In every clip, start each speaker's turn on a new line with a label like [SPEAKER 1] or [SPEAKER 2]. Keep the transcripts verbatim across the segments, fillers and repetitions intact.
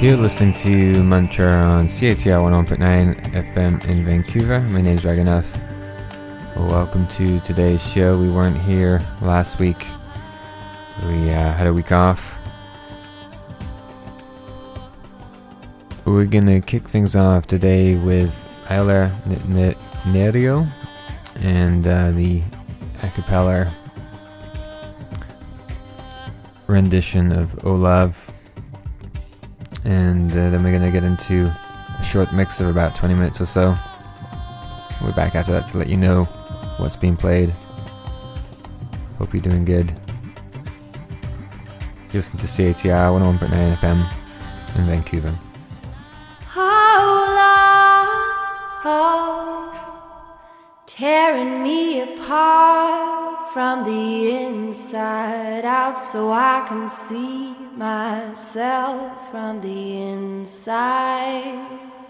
[SPEAKER 1] You're listening to Mantra on C A T R one oh one point nine F M in Vancouver. My name is Raghunath. Welcome to today's show. We weren't here last week. We uh, had a week off. We're gonna kick things off today with Aylar Nerio and uh, the a cappella rendition of Olav. And uh, then we're going to get into a short mix of about twenty minutes or so. We're back after that to let you know what's being played. Hope you're doing good. You listen to C A T R one oh one point nine F M in Vancouver.
[SPEAKER 2] Tearing me apart from the inside out so I can see myself from the inside.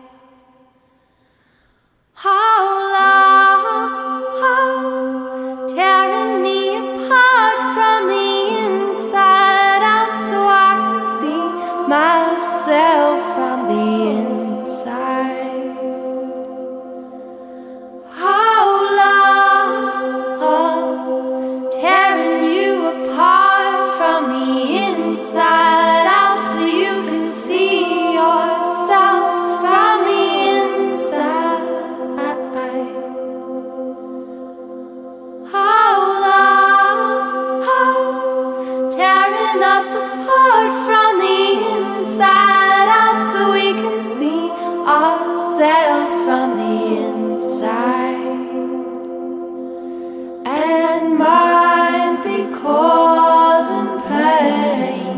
[SPEAKER 2] How long, tearing me apart from the inside out so I can see myself from the inside. How long, tearing you apart from the inside out so you can see yourself from the inside. How long, tearing us apart from the inside out so we can see ourselves from the inside. And mind be causing pain,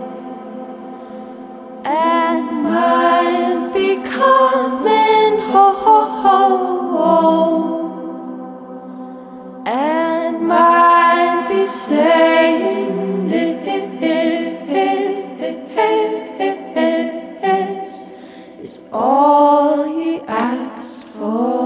[SPEAKER 2] and mind be coming home, and mind be saying this is all he asked for.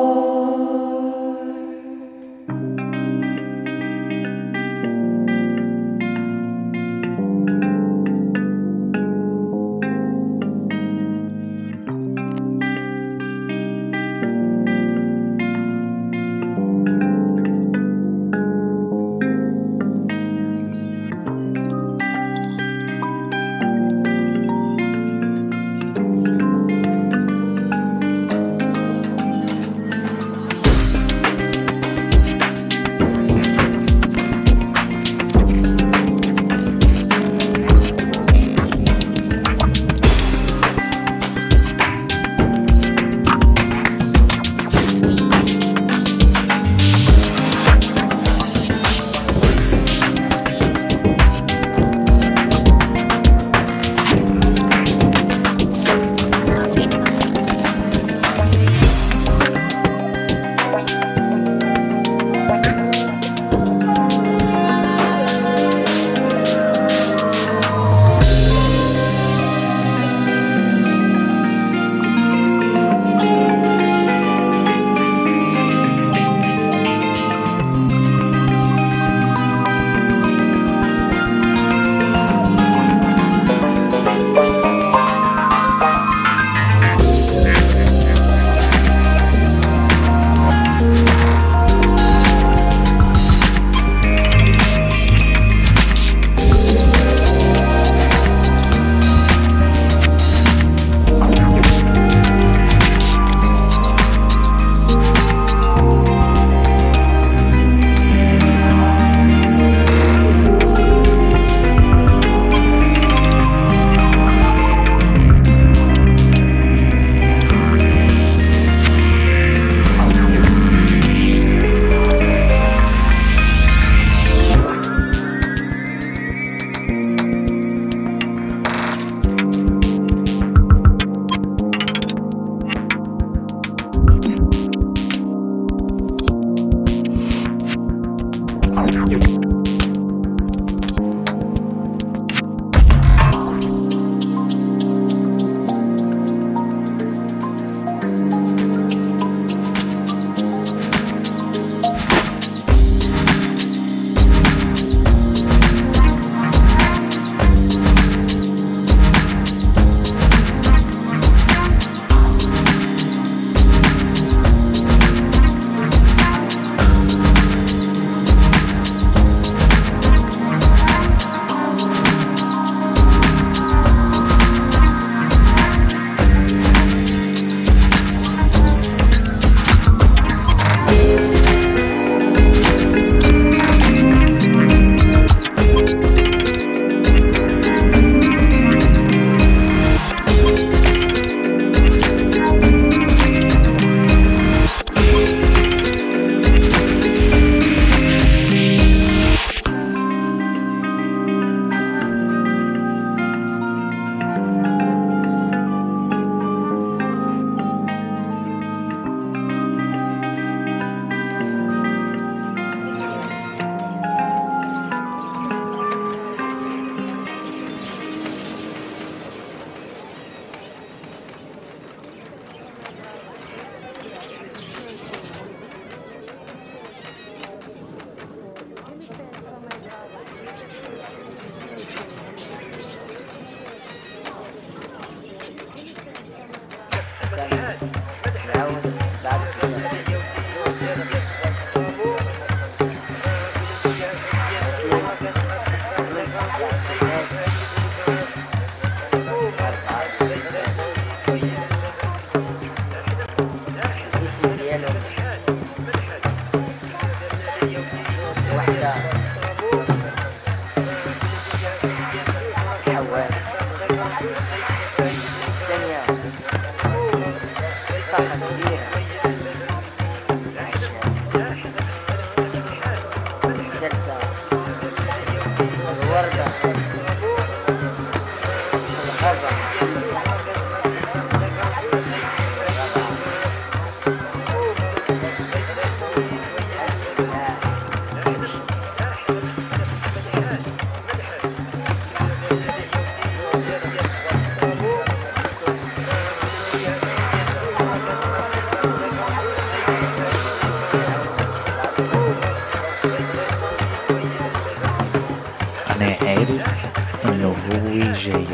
[SPEAKER 3] أنا عارف إنه هو جاي،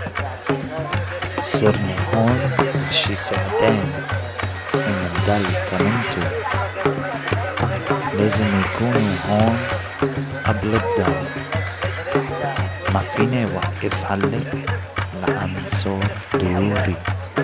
[SPEAKER 3] صرنا هون شي ساعتين من نضل تمنتو، لازم يكونوا هون قبل الضوء، ما فيني وقف هلا لأن صار ضروري.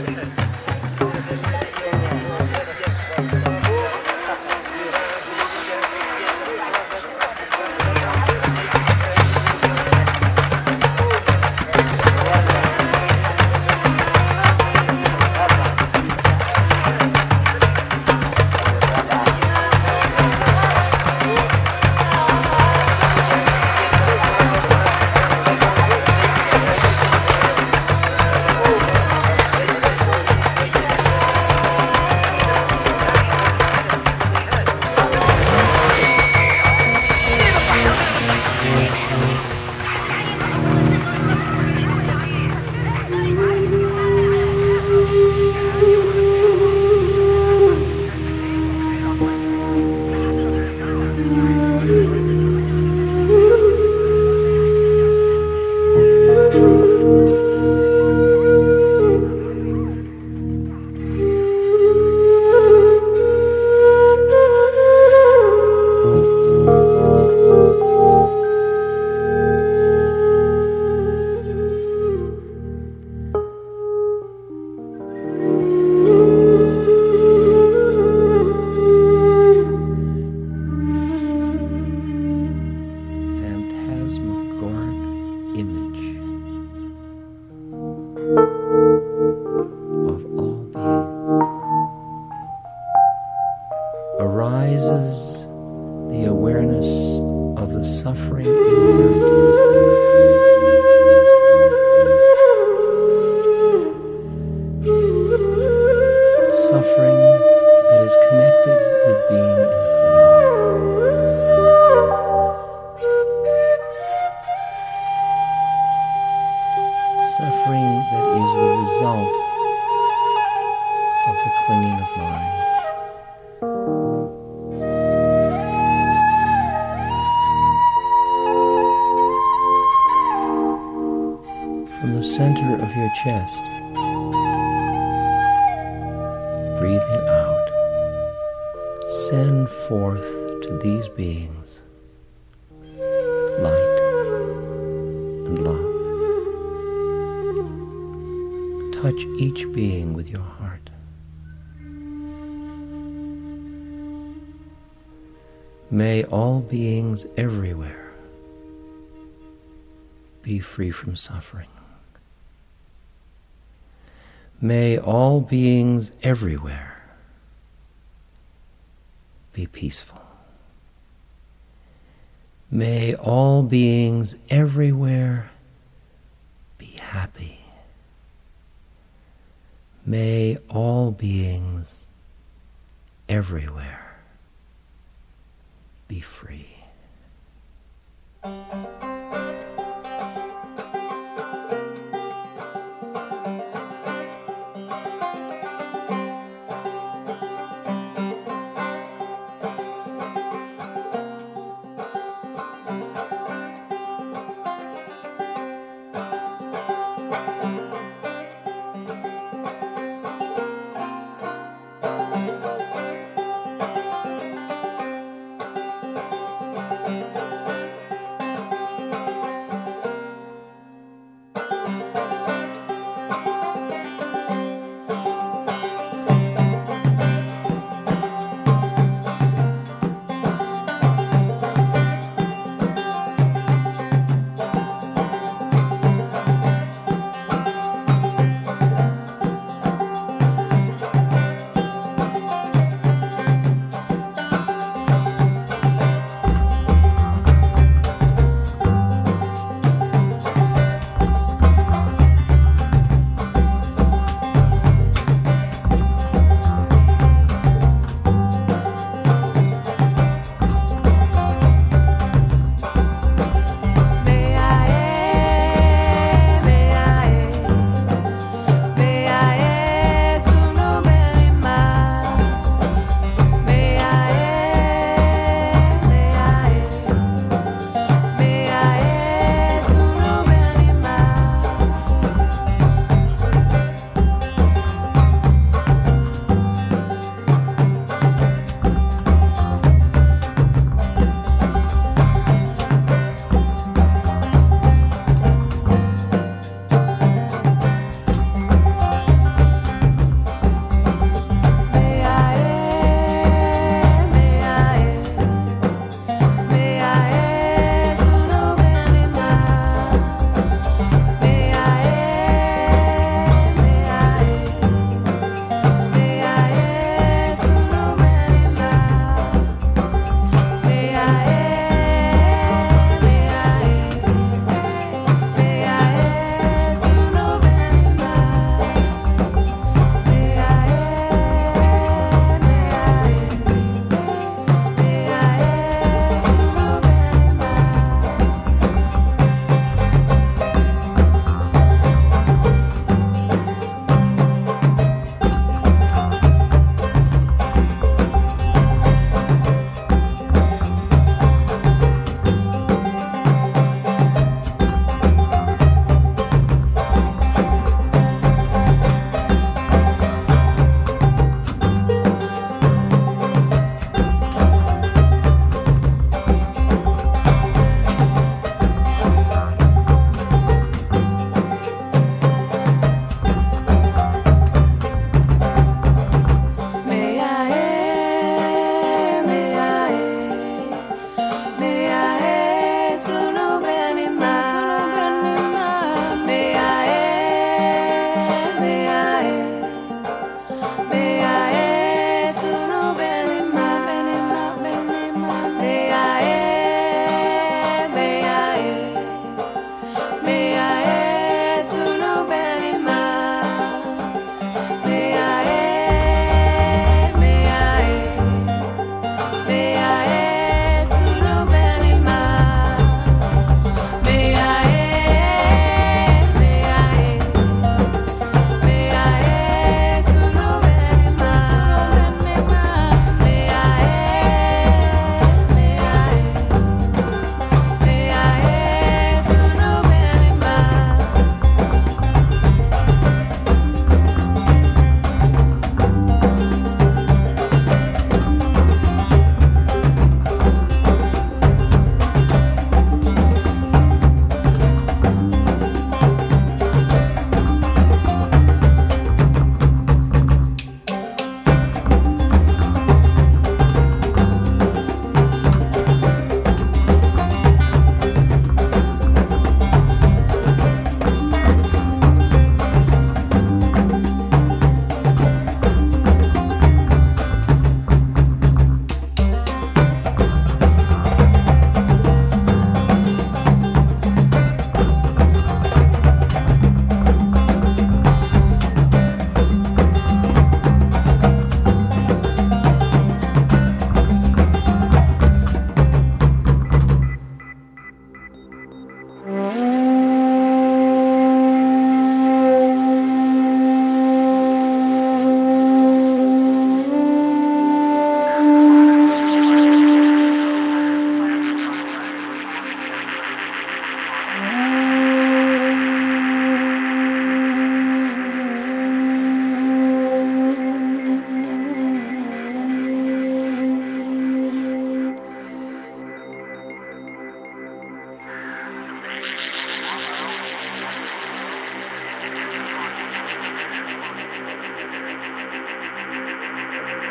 [SPEAKER 3] Arises the awareness of the suffering inherent in it. Suffering that is connected with being infinite. Suffering that is the result of the clinging of mind. From the center of your chest, breathing out, send forth to these beings light and love. Touch each being with your heart. May all beings everywhere be free from suffering. May all beings everywhere be peaceful. May all beings everywhere be happy. May all beings everywhere be free.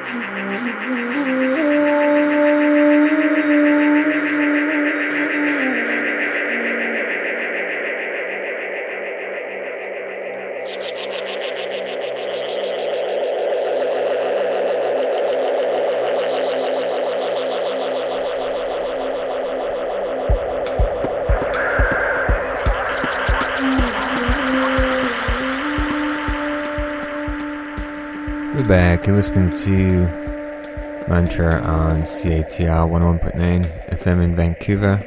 [SPEAKER 1] We're back. You're listening to Mantra on C A T R one oh one point nine F M in Vancouver.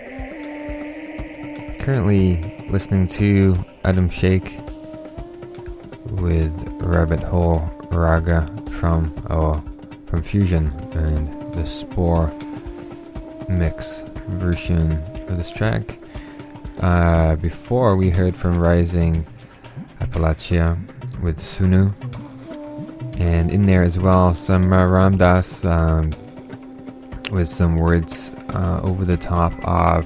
[SPEAKER 1] Currently listening to Adam Shake with Rabbit Hole Raga from oh, from Fusion and the Spore mix version of this track. Uh, before we heard from Rising Appalachia with Sunu. And in there as well, some uh, Ram Dass um, with some words uh, over the top of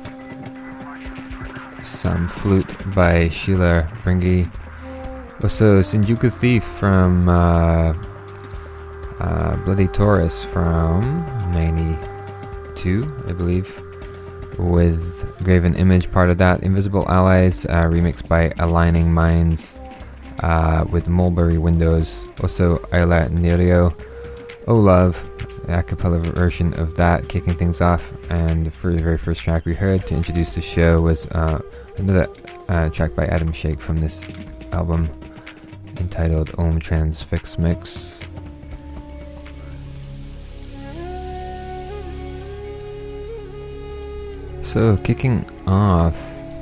[SPEAKER 1] some flute by Sheila Bringy. Also, Shinjuku Thief from uh, uh, Bloody Taurus from ninety-two, I believe, with Graven Image, part of that. Invisible Allies, uh, remixed by Aligning Minds. Uh, with Mulberry Windows. Also Ayla Nerio, Oh Love, the a cappella version of that, kicking things off. And the first, very first track we heard to introduce the show was uh, another uh, track by Adam Shake from this album entitled Om Transfix Mix. So kicking off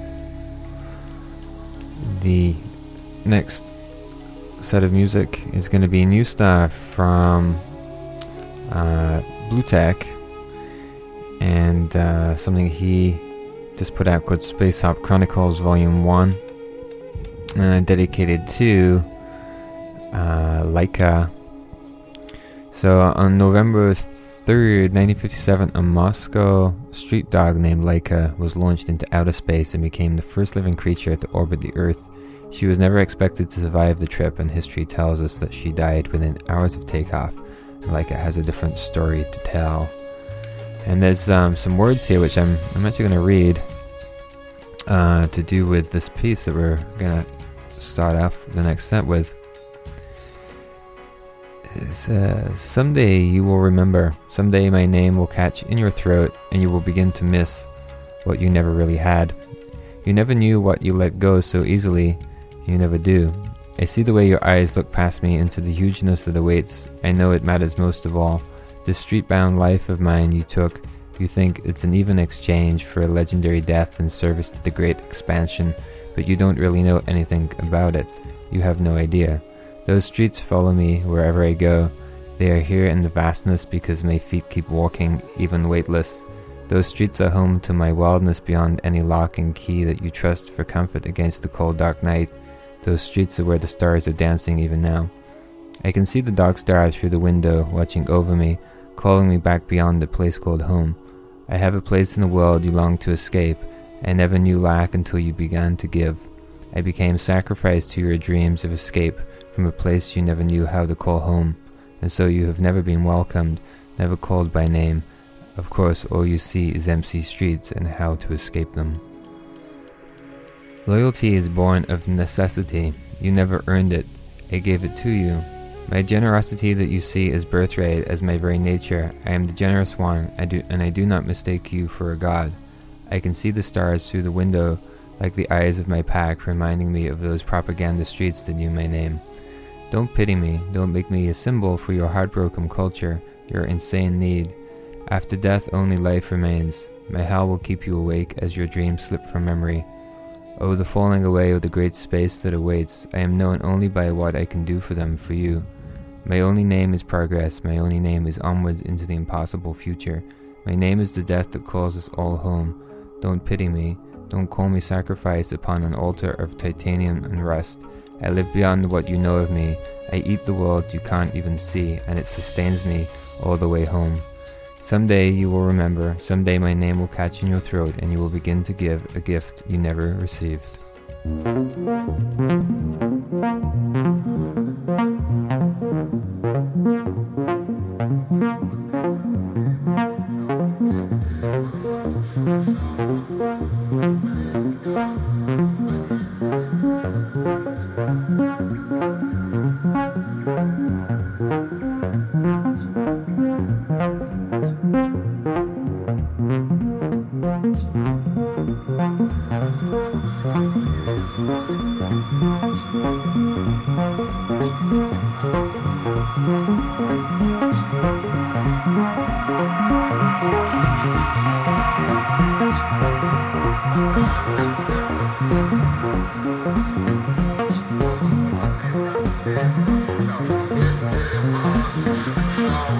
[SPEAKER 1] the next set of music is going to be new stuff from uh, Blue Tech and uh, something he just put out called Space Hop Chronicles Volume one, uh, dedicated to uh, Laika. So on November third, nineteen fifty-seven, a Moscow street dog named Laika was launched into outer space and became the first living creature to orbit the Earth. She was never expected to survive the trip, and history tells us that she died within hours of takeoff. And Laika has a different story to tell. And there's um, some words here which I'm I'm actually going to read uh, to do with this piece that we're going to start off the next set with. It says, someday you will remember, someday my name will catch in your throat, and you will begin to miss what you never really had. You never knew what you let go so easily. You never do. I see the way your eyes look past me into the hugeness that awaits. I know it matters most of all. This street-bound life of mine you took, you think it's an even exchange for a legendary death in service to the great expansion, but you don't really know anything about it. You have no idea. Those streets follow me wherever I go. They are here in the vastness because my feet keep walking, even weightless. Those streets are home to my wildness beyond any lock and key that you trust for comfort against the cold dark night. Those streets are where the stars are dancing even now. I can see the dark stars through the window, watching over me, calling me back beyond the place called home. I have a place in the world you long to escape. I never knew lack until you began to give. I became sacrificed to your dreams of escape from a place you never knew how to call home, and so you have never been welcomed, never called by name. Of course, all you see is empty streets and how to escape them. Loyalty is born of necessity. You never earned it. I gave it to you. My generosity that you see is birthright as my very nature. I am the generous one, I do, and I do not mistake you for a god. I can see the stars through the window like the eyes of my pack, reminding me of those propaganda streets that knew my name. Don't pity me. Don't make me a symbol for your heartbroken culture, your insane need. After death, only life remains. My hell will keep you awake as your dreams slip from memory. Oh, the falling away of the great space that awaits. I am known only by what I can do for them, for you. My only name is progress. My only name is onwards into the impossible future. My name is the death that calls us all home. Don't pity me. Don't call me sacrifice upon an altar of titanium and rust. I live beyond what you know of me. I eat the world you can't even see, and it sustains me all the way home. Someday you will remember, someday my name will catch in your throat, and you will begin to give a gift you never received.
[SPEAKER 2] Thank you.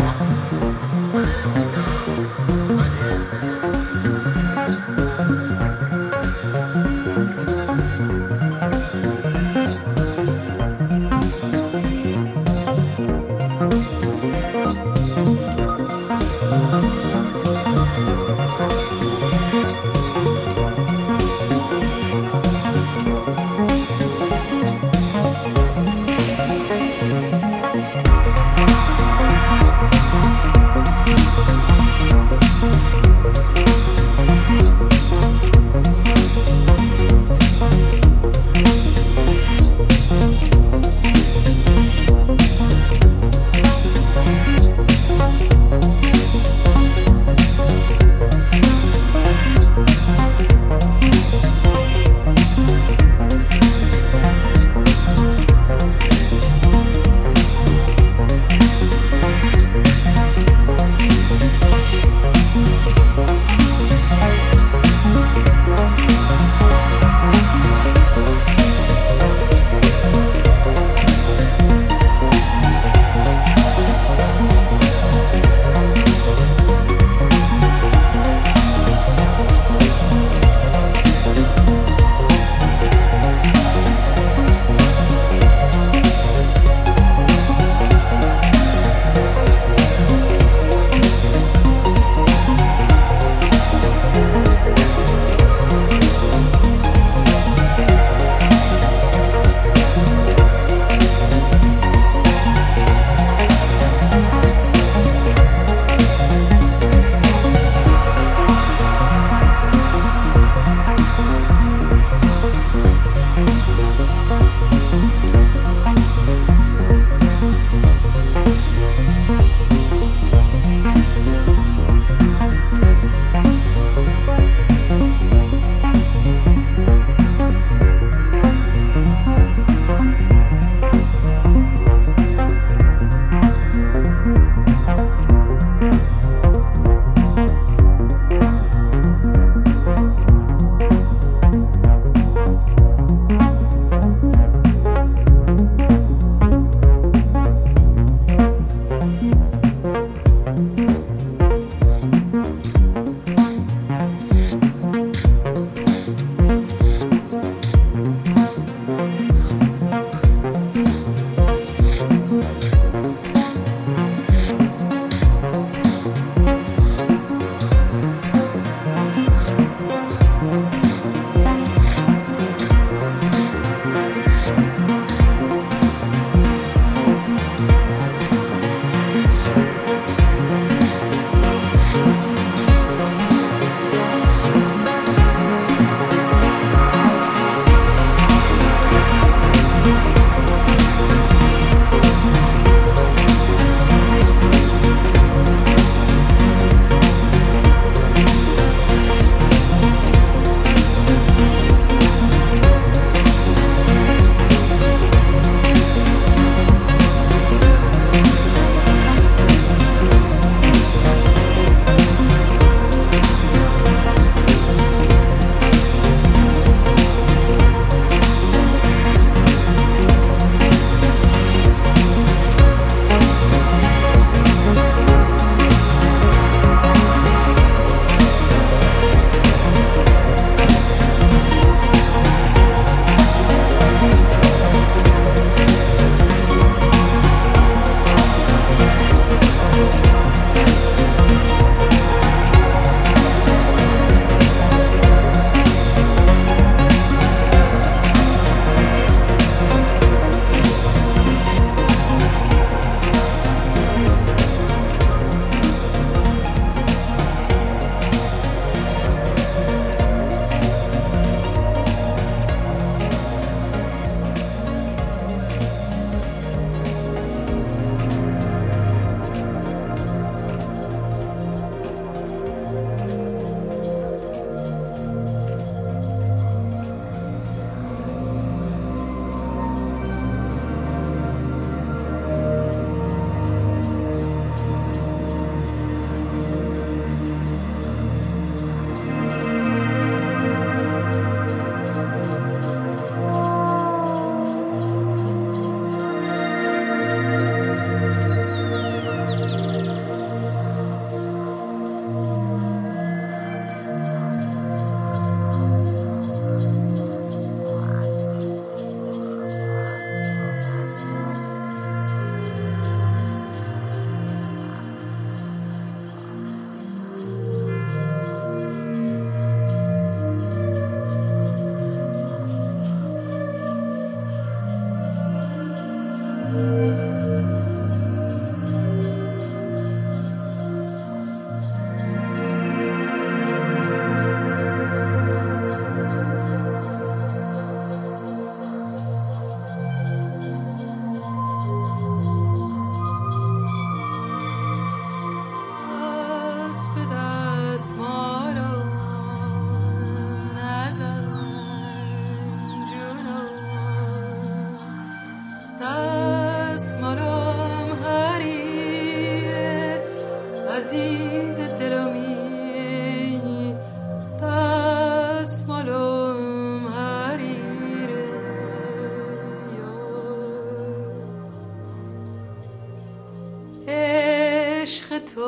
[SPEAKER 4] عشق تو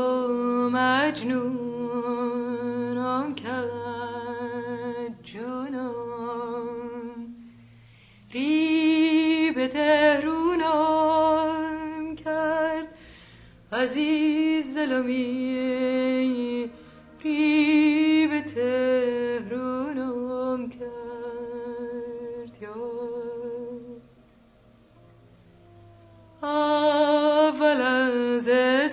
[SPEAKER 4] مجنونم کرد جونم، ری به تهرونم کرد عزیز دلمی، ری به تهرونم کرد. یا اول از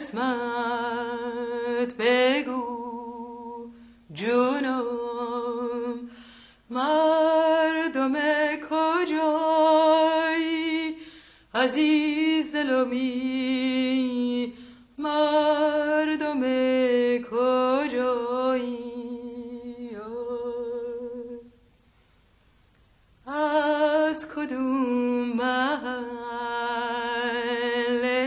[SPEAKER 4] اسمت بگو جونم، مردم کجایی عزیز دلمی، مردم کجایی؟ از کدوم محله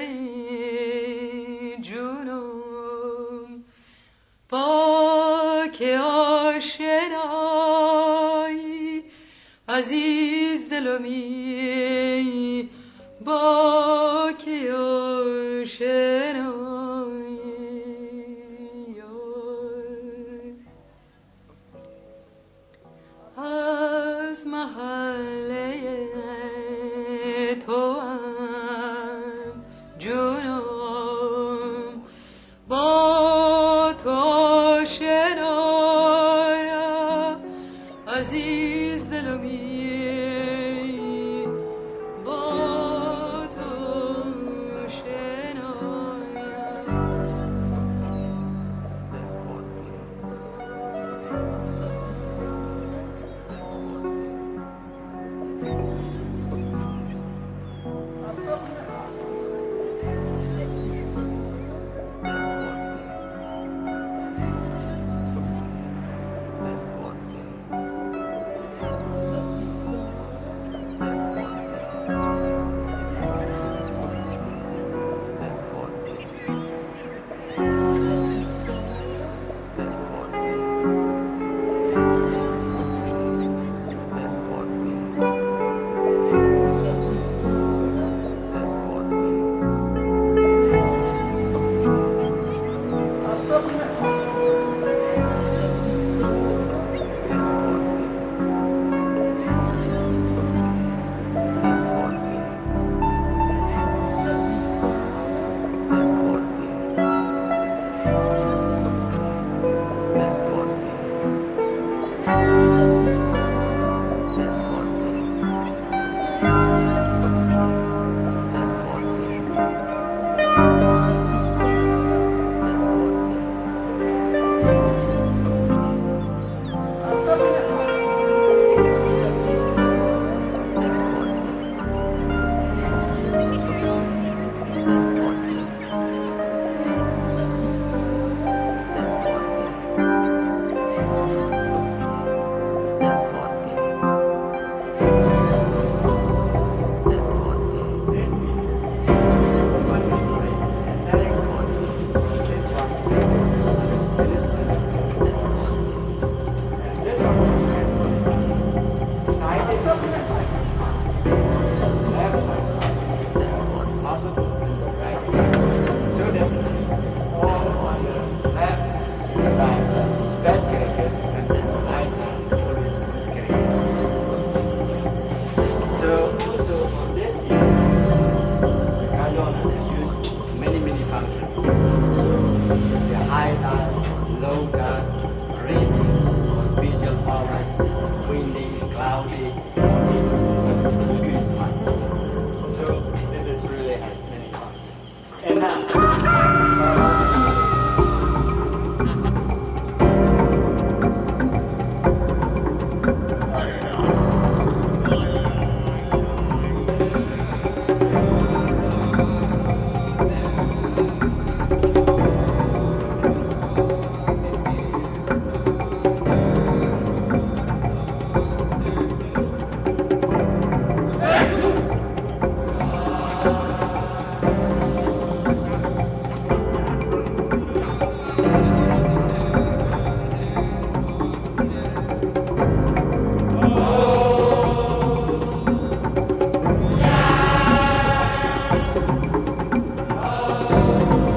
[SPEAKER 4] جونم با که آشنایی عزیز دلمی، با که آشنایی؟ از محله تو هم جونم، با تو آشنایم عزیز دلمی، با تو
[SPEAKER 5] Thank you.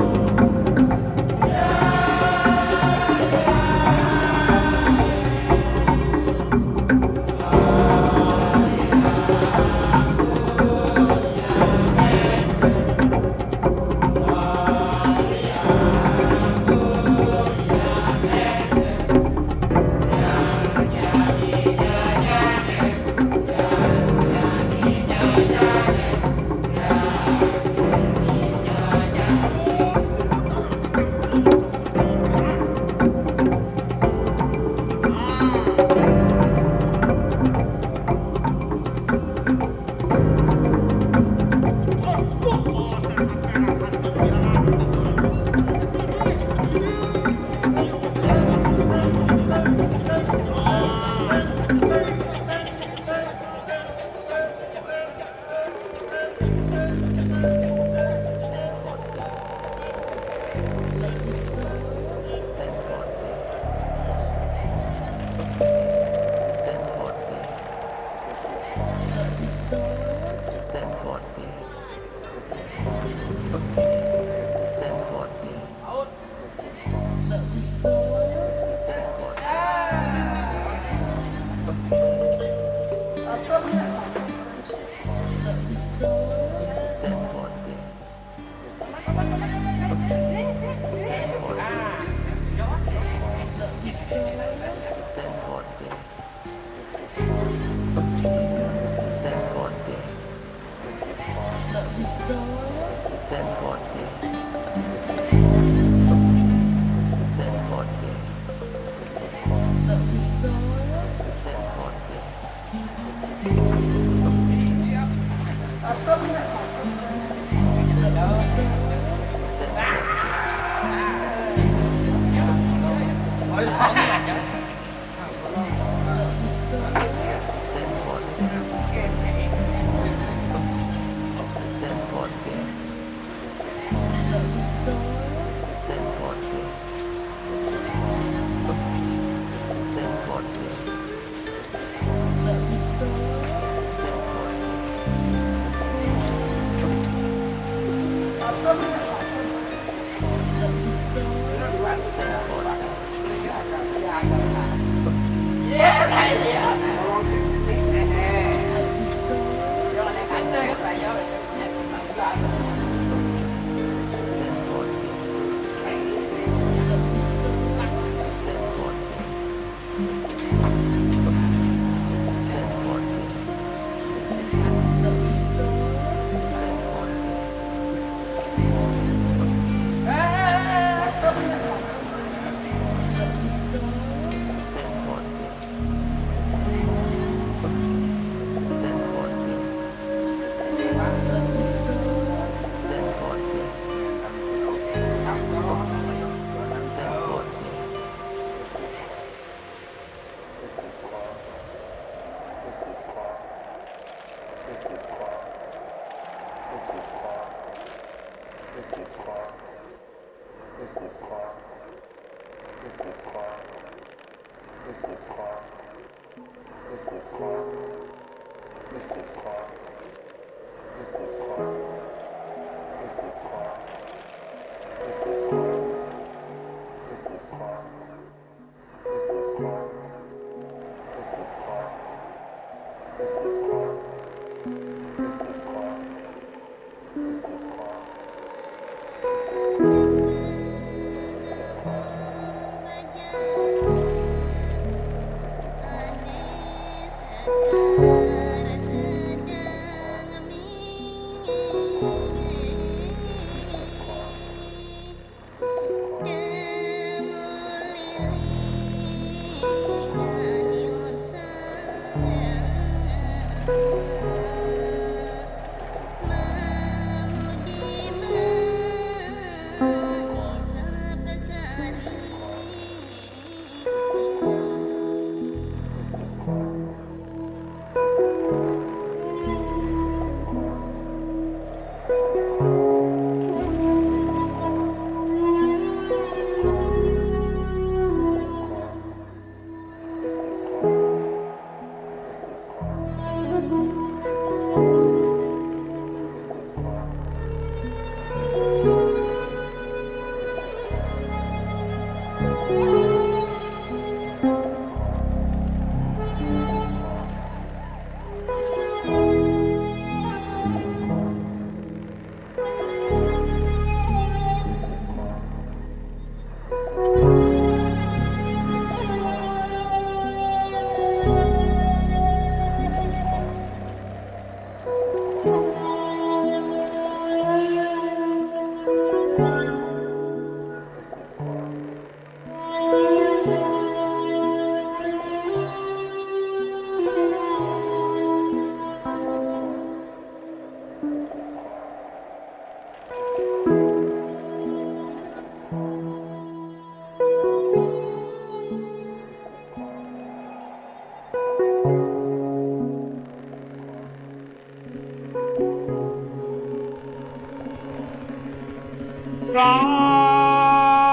[SPEAKER 5] Ra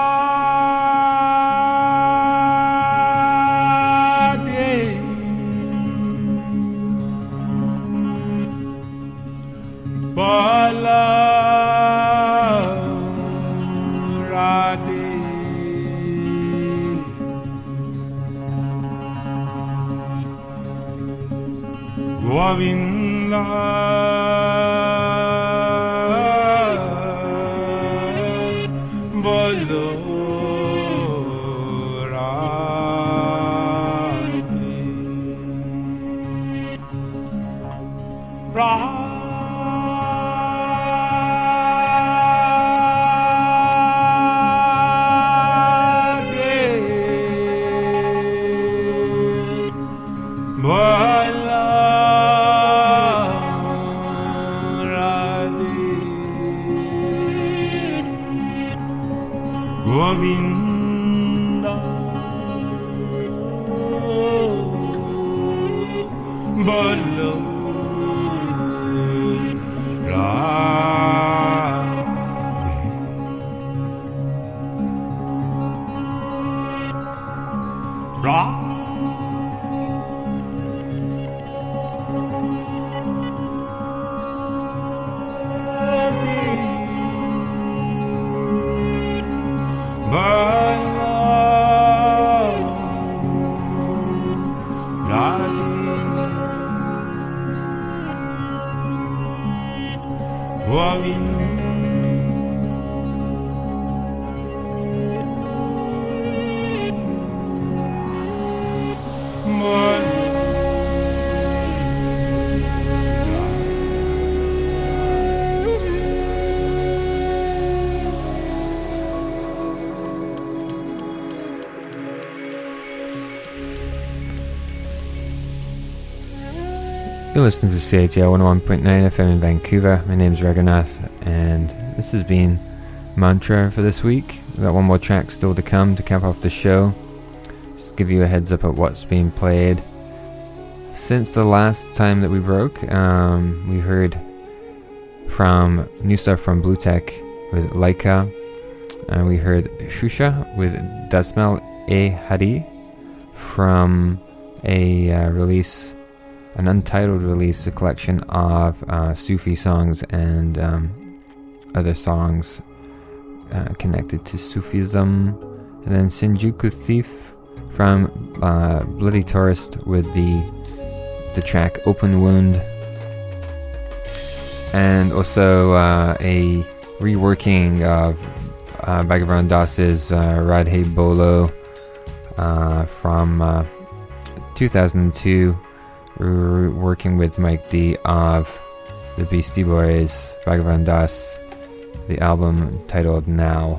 [SPEAKER 5] Radhe Govinda Bolo Radhe Radhe Govinda Bolo Radhe Radhe
[SPEAKER 1] You're listening to C I T R one oh one point nine F M in Vancouver. My name's Raghunath, and this has been Mantra for this week. We've got one more track still to come to cap off the show. Just give you a heads up of what's been played. Since the last time that we broke, um, we heard from new stuff from Blue Tech with Laika, and we heard Shusha with Dasmal E Hari from a uh, release, an untitled release, a collection of uh, Sufi songs and um, other songs uh, connected to Sufism. And then Shinjuku Thief from uh, Bloody Tourist with the the track Open Wound. And also uh, a reworking of uh, Bhagavan Das's uh, Radhe Bolo uh, from uh, two thousand two. We're working with Mike D of the Beastie Boys, Bhagavan Das, the album titled Now.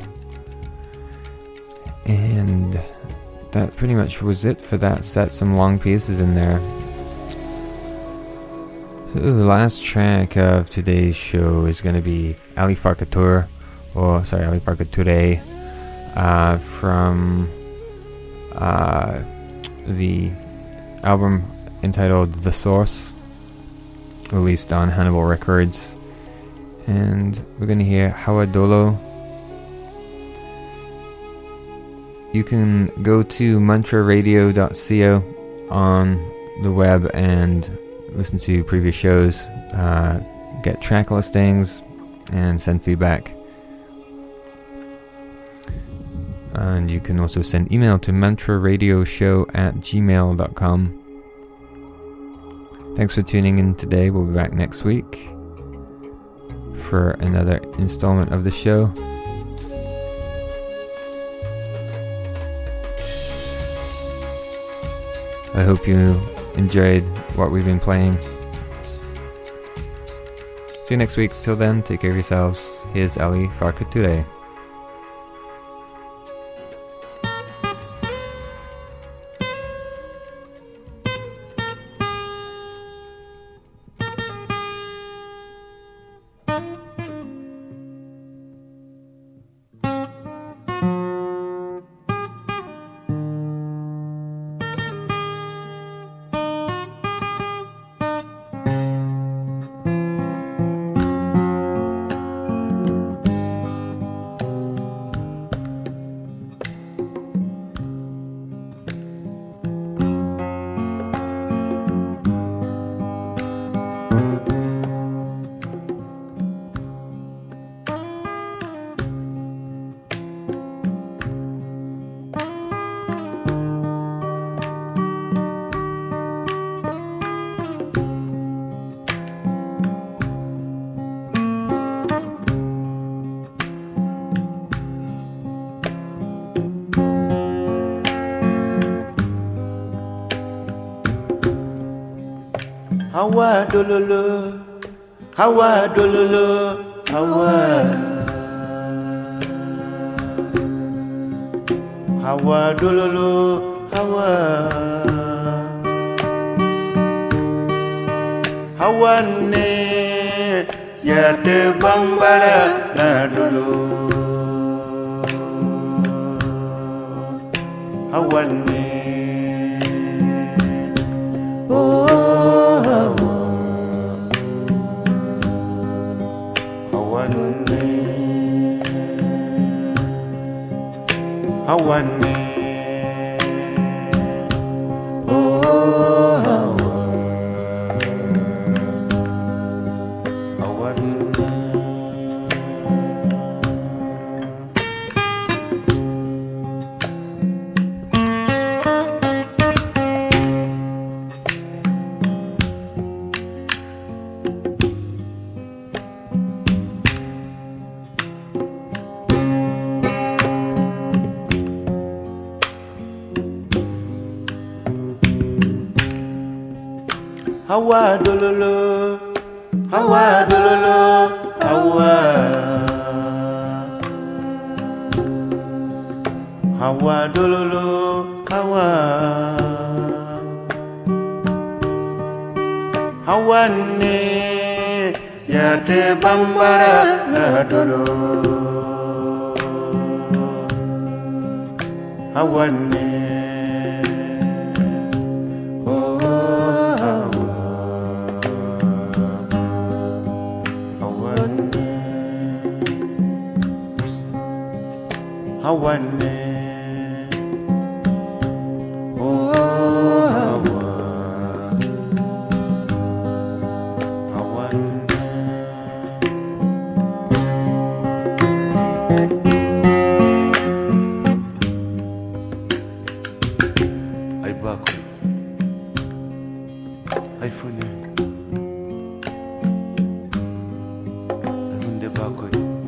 [SPEAKER 1] And that pretty much was it for that set. Some long pieces in there. So the last track of today's show is going to be Ali Farka Tour, or sorry, Ali Farka Toure, uh, from uh, the album entitled The Source, released on Hannibal Records. And we're going to hear Hawa Dolo. You can go to mantra radio dot co on the web and listen to previous shows, uh, get track listings, and send feedback. And you can also send email to mantra radio show at gmail dot com. Thanks for tuning in today. We'll be back next week for another installment of the show. I hope you enjoyed what we've been playing. See you next week. Till then, take care of yourselves. Here's Ali Farka Toure.
[SPEAKER 6] Hawa dololo, hawa dololo, hawa. Hawa dololo, hawa. Hawa ne ya te bambara na dolo. Hawa ne. Oh, hawa. Hawa ne. Hawa ne. Hawa dololo, hawa dololo, hawa. Hawa dololo, hawa. Hawa ne ya te bambara na dolo. Hawa ne. Hawane, oh hawa, hawane. Ay bako, ay fune, ay hunde bako.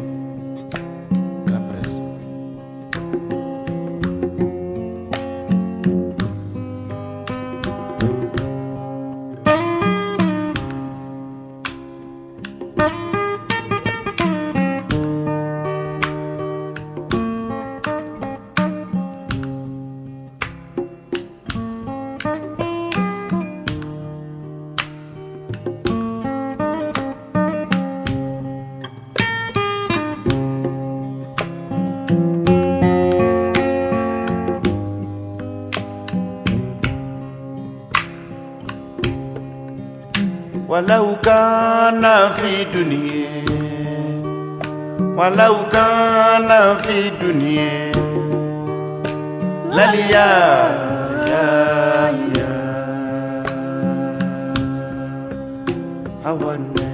[SPEAKER 6] ولو كان في دنيا ولو كان في دنيا لليا يا يا هوانا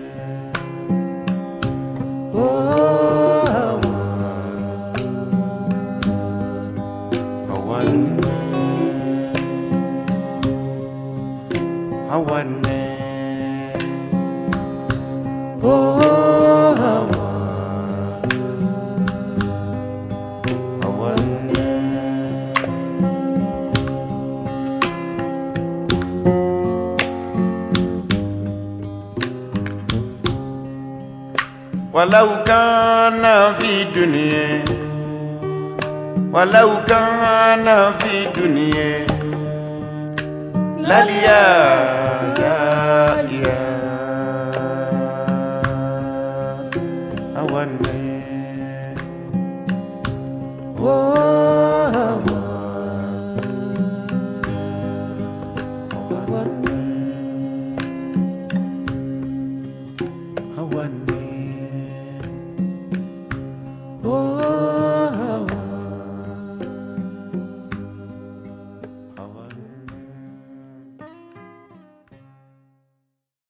[SPEAKER 6] هوانا هوانا oh hawa hawane walau kana fi dunya walau kana fi dunya laliya ya ya hawane oh hawa hawane hawane